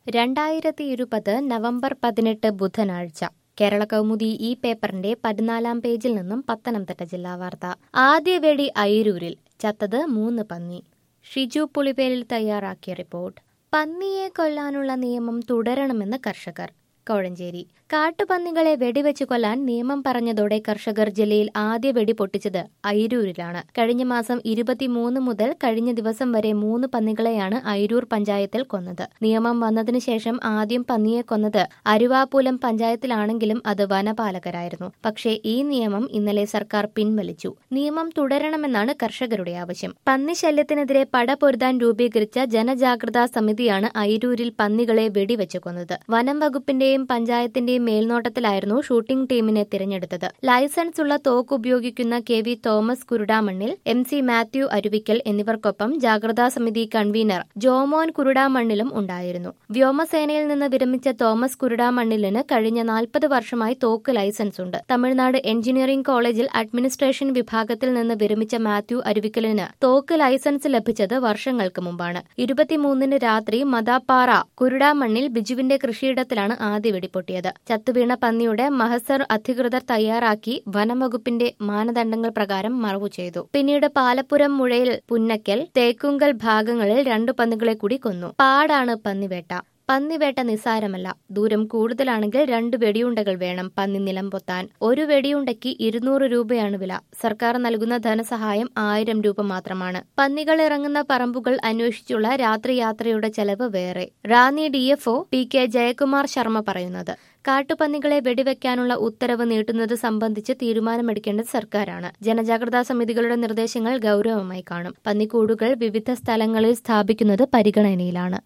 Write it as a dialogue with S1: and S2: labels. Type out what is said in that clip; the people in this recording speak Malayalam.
S1: 2020 നവംബർ 18 ബുധനാഴ്ച കേരള കൗമുദി ഈ പേപ്പറിന്റെ 14 പേജിൽ നിന്നും പത്തനംതിട്ട ജില്ലാ വാർത്ത. ആദ്യ വെടി അയിരൂരിൽ, ചത്തത് 3 പന്നി. ഷിജു പുളിവേലിൽ തയ്യാറാക്കിയ റിപ്പോർട്ട്. പന്നിയെ കൊല്ലാനുള്ള നിയമം തുടരണമെന്ന് കർഷകർ. കോഴഞ്ചേരി. കാട്ടുപന്നികളെ വെടിവെച്ച് കൊല്ലാൻ നിയമം പറഞ്ഞതോടെ കർഷകർ ജില്ലയിൽ ആദ്യ വെടി പൊട്ടിച്ചത് അയിരൂരിലാണ്. കഴിഞ്ഞ മാസം 23 മുതൽ കഴിഞ്ഞ ദിവസം വരെ 3 പന്നികളെയാണ് അയിരൂർ പഞ്ചായത്തിൽ കൊന്നത്. നിയമം വന്നതിനു ശേഷം ആദ്യം പന്നിയെ കൊന്നത് അരുവാപൂലം പഞ്ചായത്തിലാണെങ്കിലും അത് വനപാലകരായിരുന്നു. പക്ഷേ ഈ നിയമം ഇന്നലെ സർക്കാർ പിൻവലിച്ചു. നിയമം തുടരണമെന്നാണ് കർഷകരുടെ ആവശ്യം. പന്നിശല്യത്തിനെതിരെ പടപൊരുതാൻ രൂപീകരിച്ച ജനജാഗ്രതാ സമിതിയാണ് അയിരൂരിൽ പന്നികളെ വെടിവെച്ച് കൊന്നത്. വനം വകുപ്പിന്റെയും പഞ്ചായത്തിന്റെയും മേൽനോട്ടത്തിലായിരുന്നു ഷൂട്ടിംഗ് ടീമിനെ തിരഞ്ഞെടുത്തത്. ലൈസൻസ് ഉള്ള തോക്ക് ഉപയോഗിക്കുന്ന KV Thomas Kurudamannil, MC Mathew Aruvikkal എന്നിവർക്കൊപ്പം ജാഗ്രതാ സമിതി കൺവീനർ ജോമോൻ കുരുടാമണ്ണിലും ഉണ്ടായിരുന്നു. വ്യോമസേനയിൽ നിന്ന് വിരമിച്ച തോമസ് കുരുടാമണ്ണിലിന് കഴിഞ്ഞ 40 വർഷമായി തോക്ക് ലൈസൻസ് ഉണ്ട്. തമിഴ്നാട് എഞ്ചിനീയറിംഗ് കോളേജിൽ അഡ്മിനിസ്ട്രേഷൻ വിഭാഗത്തിൽ നിന്ന് വിരമിച്ച മാത്യു അരുവിക്കലിന് തോക്ക് ലൈസൻസ് ലഭിച്ചത് വർഷങ്ങൾക്ക് മുമ്പാണ്. 23-ന് രാത്രി മദാപ്പാറ കുരുടാമണ്ണിൽ ബിജുവിന്റെ കൃഷിയിടത്തിലാണ് ആദ്യ വെടിപ്പൊട്ടിയത്. ചത്തുവീണ പന്നിയുടെ മഹസർ അധികൃതർ തയ്യാറാക്കി വനംവകുപ്പിന്റെ മാനദണ്ഡങ്ങൾ പ്രകാരം മറവു ചെയ്തു. പിന്നീട് പാലപ്പുരം മുഴയിൽ പുന്നക്കൽ തേക്കുങ്കൽ ഭാഗങ്ങളിൽ 2 പന്നികളെ കൂടി കൊന്നു. പാടാണ് പന്നിവേട്ട. പന്നിവേട്ട നിസ്സാരമല്ല. ദൂരം കൂടുതലാണെങ്കിൽ 2 വെടിയുണ്ടകൾ വേണം പന്നി നിലം പൊത്താൻ. ഒരു വെടിയുണ്ടയ്ക്ക് 200 രൂപയാണ് വില. സർക്കാർ നൽകുന്ന ധനസഹായം 1000 രൂപ മാത്രമാണ്. പന്നികൾ ഇറങ്ങുന്ന പറമ്പുകൾ അന്വേഷിച്ചുള്ള രാത്രി യാത്രയുടെ ചെലവ് വേറെ. റാന്നി DFO PK ജയകുമാർ ശർമ്മ പറയുന്നത്. കാട്ടുപന്നികളെ വെടിവെക്കാനുള്ള ഉത്തരവ് നീട്ടുന്നത് സംബന്ധിച്ച് തീരുമാനമെടുക്കേണ്ടത് സർക്കാരാണ്. ജനജാഗ്രതാ സമിതികളുടെ നിർദ്ദേശങ്ങൾ ഗൌരവമായി കാണും. പന്നിക്കൂടുകൾ വിവിധ സ്ഥലങ്ങളിൽ സ്ഥാപിക്കുന്നത് പരിഗണനയിലാണ്.